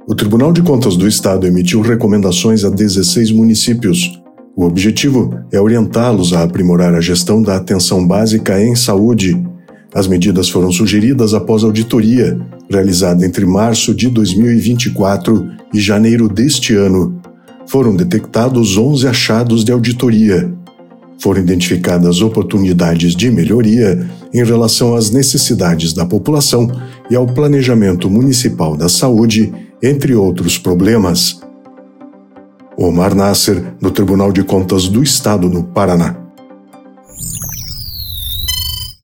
O Tribunal de Contas do Estado emitiu recomendações a 16 municípios. O objetivo é orientá-los a aprimorar a gestão da atenção básica em saúde. As medidas foram sugeridas após auditoria, realizada entre março de 2024 e janeiro deste ano. Foram detectados 11 achados de auditoria. Foram identificadas oportunidades de melhoria em relação às necessidades da população e ao planejamento municipal da saúde, entre outros problemas. Omar Nasser, do Tribunal de Contas do Estado no Paraná.